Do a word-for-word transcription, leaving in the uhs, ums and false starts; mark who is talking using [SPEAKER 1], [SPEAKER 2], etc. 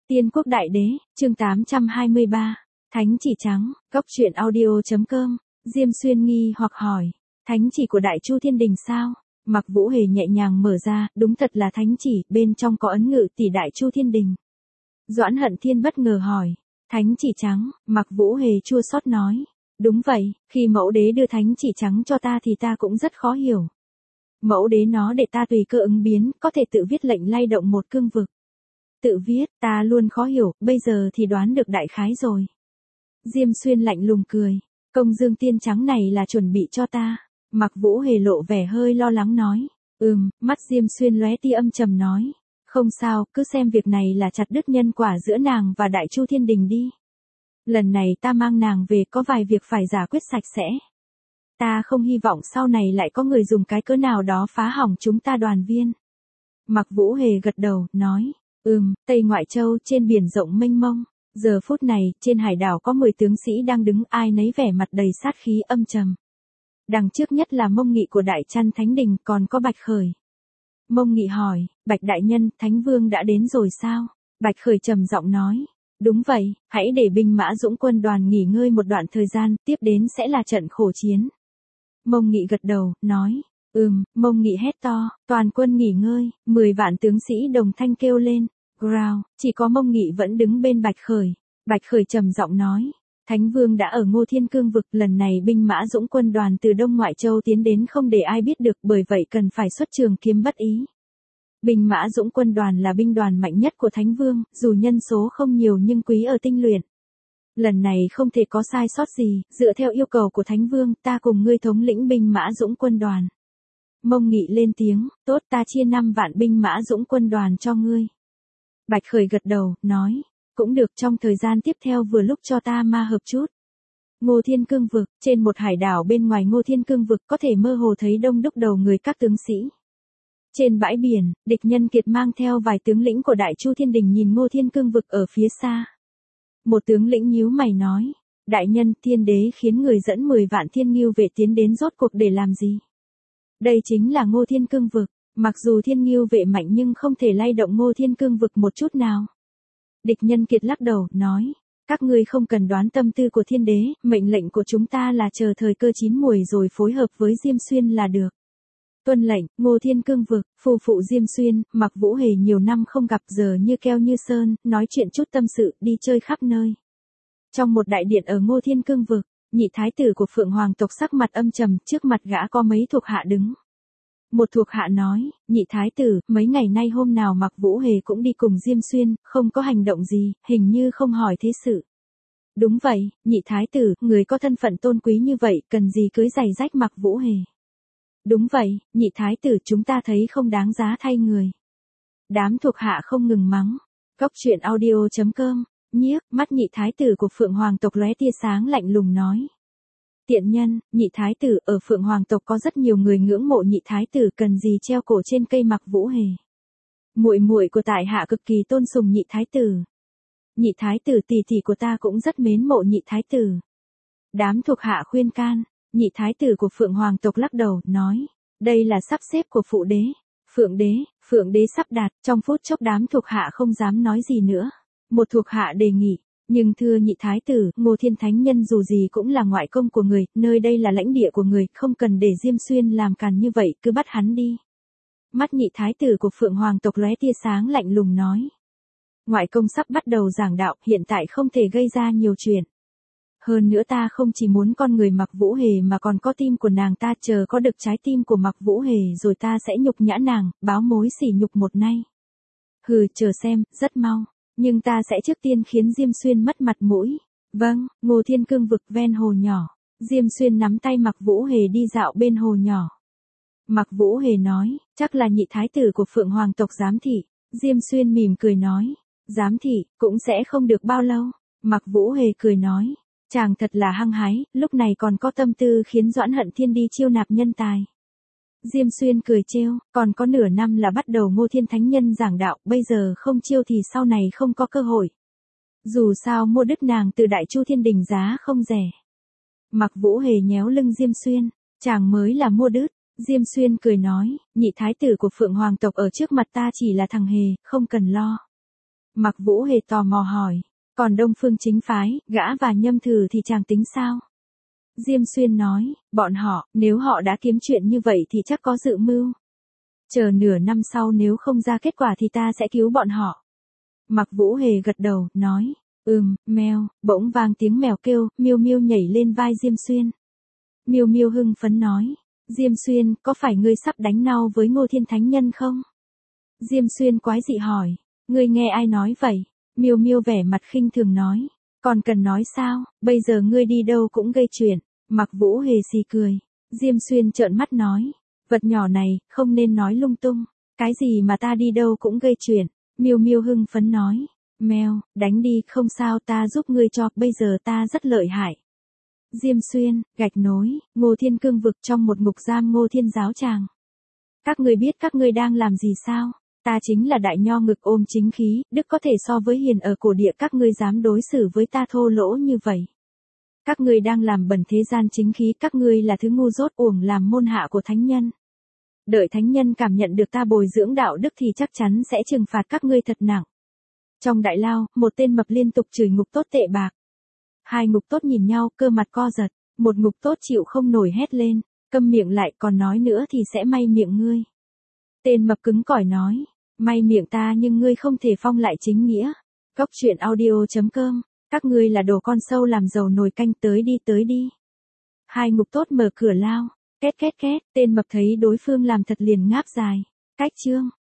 [SPEAKER 1] Tiên quốc đại đế, chương tám trăm hai mươi ba, Thánh chỉ trắng, góc truyện audio.com, Diêm Xuyên nghi hoặc hỏi, thánh chỉ của Đại Chu Thiên Đình sao? Mặc Vũ Hề nhẹ nhàng mở ra, đúng thật là thánh chỉ, bên trong có ấn ngự tỷ Đại Chu Thiên Đình. Doãn Hận Thiên bất ngờ hỏi, thánh chỉ trắng, Mặc Vũ Hề chua xót nói, đúng vậy, khi mẫu đế đưa thánh chỉ trắng cho ta thì ta cũng rất khó hiểu. Mẫu đế nó để ta tùy cơ ứng biến, có thể tự viết lệnh lay động một cương vực. Tự viết, ta luôn khó hiểu, bây giờ thì đoán được đại khái rồi. Diêm Xuyên lạnh lùng cười, công dương tiên trắng này là chuẩn bị cho ta. Mặc Vũ Hề lộ vẻ hơi lo lắng nói, ừm, mắt Diêm Xuyên lóe tia âm trầm nói, không sao, cứ xem việc này là chặt đứt nhân quả giữa nàng và Đại Chu Thiên Đình đi. Lần này ta mang nàng về có vài việc phải giải quyết sạch sẽ. Ta không hy vọng sau này lại có người dùng cái cớ nào đó phá hỏng chúng ta đoàn viên. Mặc Vũ Hề gật đầu, nói, ừm, Tây Ngoại Châu trên biển rộng mênh mông. Giờ phút này, trên hải đảo có mười tướng sĩ đang đứng ai nấy vẻ mặt đầy sát khí âm trầm. Đằng trước nhất là Mông Nghị của Đại Trăn Thánh Đình, còn có Bạch Khởi. Mông Nghị hỏi, Bạch Đại Nhân, Thánh Vương đã đến rồi sao? Bạch Khởi trầm giọng nói, đúng vậy, hãy để binh mã dũng quân đoàn nghỉ ngơi một đoạn thời gian, tiếp đến sẽ là trận khổ chiến. Mông Nghị gật đầu, nói, ừm, Mông Nghị hét to, toàn quân nghỉ ngơi, mười vạn tướng sĩ đồng thanh kêu lên, growl, chỉ có Mông Nghị vẫn đứng bên Bạch Khởi. Bạch Khởi trầm giọng nói, Thánh Vương đã ở Ngô Thiên Cương vực, lần này binh mã dũng quân đoàn từ Đông Ngoại Châu tiến đến không để ai biết được, bởi vậy cần phải xuất trường kiếm bất ý. Binh mã dũng quân đoàn là binh đoàn mạnh nhất của Thánh Vương, dù nhân số không nhiều nhưng quý ở tinh luyện. Lần này không thể có sai sót gì, dựa theo yêu cầu của Thánh Vương, ta cùng ngươi thống lĩnh binh mã dũng quân đoàn. Mông Nghị lên tiếng, tốt, ta chia năm vạn binh mã dũng quân đoàn cho ngươi. Bạch Khởi gật đầu, nói, cũng được, trong thời gian tiếp theo vừa lúc cho ta ma hợp chút. Ngô Thiên Cương vực, trên một hải đảo bên ngoài Ngô Thiên Cương vực có thể mơ hồ thấy đông đúc đầu người các tướng sĩ. Trên bãi biển, địch nhân kiệt mang theo vài tướng lĩnh của Đại Chu Thiên Đình nhìn Ngô Thiên Cương vực ở phía xa. Một tướng lĩnh nhíu mày nói, đại nhân, thiên đế khiến người dẫn mười vạn thiên ngưu vệ tiến đến rốt cuộc để làm gì? Đây chính là Ngô Thiên Cương vực, mặc dù thiên ngưu vệ mạnh nhưng không thể lay động Ngô Thiên Cương vực một chút nào. Địch nhân kiệt lắc đầu, nói, các ngươi không cần đoán tâm tư của thiên đế, mệnh lệnh của chúng ta là chờ thời cơ chín muồi rồi phối hợp với Diêm Xuyên là được. Tuân lệnh, Ngô Thiên Cương vực, phù phụ Diêm Xuyên, Mặc Vũ Hề nhiều năm không gặp giờ như keo như sơn, nói chuyện chút tâm sự, đi chơi khắp nơi. Trong một đại điện ở Ngô Thiên Cương vực, nhị thái tử của Phượng Hoàng tộc sắc mặt âm trầm, trước mặt gã có mấy thuộc hạ đứng. Một thuộc hạ nói, nhị thái tử, mấy ngày nay hôm nào Mặc Vũ Hề cũng đi cùng Diêm Xuyên, không có hành động gì, hình như không hỏi thế sự. Đúng vậy, nhị thái tử, người có thân phận tôn quý như vậy, cần gì cưới giày rách Mặc Vũ Hề. Đúng vậy, nhị thái tử, chúng ta thấy không đáng giá thay người. Đám thuộc hạ không ngừng mắng. Góc truyện audio.com, nhiếc, mắt nhị thái tử của Phượng Hoàng tộc lóe tia sáng lạnh lùng nói. Tiện nhân, nhị thái tử, ở Phượng Hoàng tộc có rất nhiều người ngưỡng mộ nhị thái tử, cần gì treo cổ trên cây Mặc Vũ Hề. Muội muội của tại hạ cực kỳ tôn sùng nhị thái tử. Nhị thái tử tỷ tỷ của ta cũng rất mến mộ nhị thái tử. Đám thuộc hạ khuyên can. Nhị thái tử của Phượng Hoàng tộc lắc đầu, nói, đây là sắp xếp của phụ đế. Phượng đế, Phượng đế sắp đạt, trong phút chốc đám thuộc hạ không dám nói gì nữa. Một thuộc hạ đề nghị, nhưng thưa nhị thái tử, Ngô Thiên Thánh Nhân dù gì cũng là ngoại công của người, nơi đây là lãnh địa của người, không cần để Diêm Xuyên làm càn như vậy, cứ bắt hắn đi. Mắt nhị thái tử của Phượng Hoàng tộc lóe tia sáng lạnh lùng nói. Ngoại công sắp bắt đầu giảng đạo, hiện tại không thể gây ra nhiều chuyện. Hơn nữa ta không chỉ muốn con người Mặc Vũ Hề mà còn có tim của nàng, ta chờ có được trái tim của Mặc Vũ Hề rồi ta sẽ nhục nhã nàng, báo mối sỉ nhục một nay. Hừ, chờ xem, rất mau, nhưng ta sẽ trước tiên khiến Diêm Xuyên mất mặt mũi. Vâng, Ngô Thiên Cương vực ven hồ nhỏ, Diêm Xuyên nắm tay Mặc Vũ Hề đi dạo bên hồ nhỏ. Mặc Vũ Hề nói, chắc là nhị thái tử của Phượng Hoàng tộc giám thị. Diêm Xuyên mỉm cười nói, giám thị, cũng sẽ không được bao lâu. Mặc Vũ Hề cười nói, chàng thật là hăng hái, lúc này còn có tâm tư khiến Doãn Hận Thiên đi chiêu nạp nhân tài. Diêm Xuyên cười trêu, còn có nửa năm là bắt đầu Ngô Thiên Thánh Nhân giảng đạo, bây giờ không chiêu thì sau này không có cơ hội. Dù sao mua đứt nàng từ Đại Chu Thiên Đình giá không rẻ. Mặc Vũ Hề nhéo lưng Diêm Xuyên, chàng mới là mua đứt. Diêm Xuyên cười nói, nhị thái tử của Phượng Hoàng tộc ở trước mặt ta chỉ là thằng hề, không cần lo. Mạc Vũ Hề tò mò hỏi. Còn Đông Phương chính phái, gã và Nhâm Thử thì chàng tính sao? Diêm Xuyên nói, bọn họ, nếu họ đã kiếm chuyện như vậy thì chắc có dự mưu. Chờ nửa năm sau nếu không ra kết quả thì ta sẽ cứu bọn họ. Mạc Vũ Hề gật đầu, nói, ừm, mèo, bỗng vang tiếng mèo kêu, Miêu Miêu nhảy lên vai Diêm Xuyên. Miêu Miêu hưng phấn nói, Diêm Xuyên, có phải ngươi sắp đánh nhau với Ngô Thiên Thánh Nhân không? Diêm Xuyên quái dị hỏi, ngươi nghe ai nói vậy? Miêu Miêu vẻ mặt khinh thường nói, còn cần nói sao, bây giờ ngươi đi đâu cũng gây chuyện. Mạc Vũ Hề xì cười. Diêm Xuyên trợn mắt nói, vật nhỏ này, không nên nói lung tung. Cái gì mà ta đi đâu cũng gây chuyện. Miêu Miêu hưng phấn nói, mèo, đánh đi, không sao, ta giúp ngươi cho, bây giờ ta rất lợi hại. Diêm Xuyên, gạch nối, Ngô Thiên cương vực trong một ngục giam Ngô Thiên giáo tràng. Các ngươi biết các ngươi đang làm gì sao? Ta chính là đại nho ngực ôm chính khí, đức có thể so với hiền ở cổ địa, các ngươi dám đối xử với ta thô lỗ như vậy. Các ngươi đang làm bẩn thế gian chính khí, các ngươi là thứ ngu dốt uổng làm môn hạ của thánh nhân. Đợi thánh nhân cảm nhận được ta bồi dưỡng đạo đức thì chắc chắn sẽ trừng phạt các ngươi thật nặng. Trong đại lao, một tên mập liên tục chửi ngục tốt tệ bạc. Hai ngục tốt nhìn nhau, cơ mặt co giật, một ngục tốt chịu không nổi hét lên, câm miệng lại, còn nói nữa thì sẽ may miệng ngươi. Tên mập cứng cỏi nói, may miệng ta nhưng ngươi không thể phong lại chính nghĩa. Cốc truyện audio chấm com, các ngươi là đồ con sâu làm dầu nồi canh, tới đi tới đi. Hai ngục tốt mở cửa lao, két két két, tên mập thấy đối phương làm thật liền ngáp dài. Cách chương.